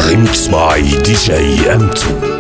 Remix by DJ M2.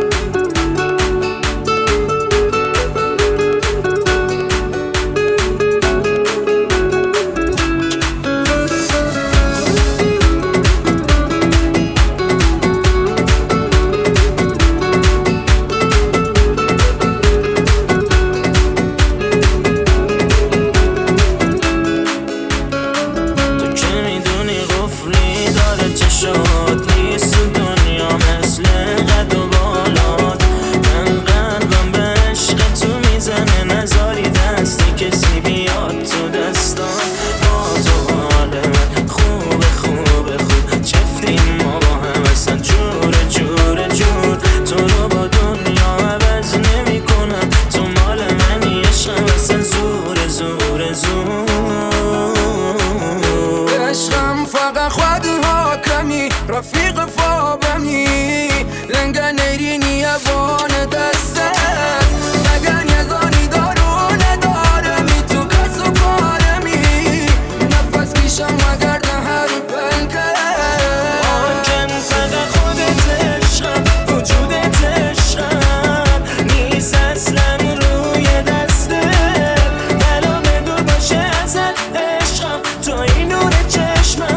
رفیق فابمی لنگا نیرینی یبان دسته نگن یزانی دارو ندارمی تو کس و کارمی نفس کشم مگر ده هر پنکه آنکن فقط خودت عشقم وجودت عشقم نیست اصلا روی دسته بلا بدور باشه ازت عشقم تو این نور چشمم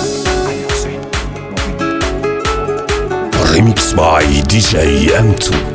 Remix by DJ M2.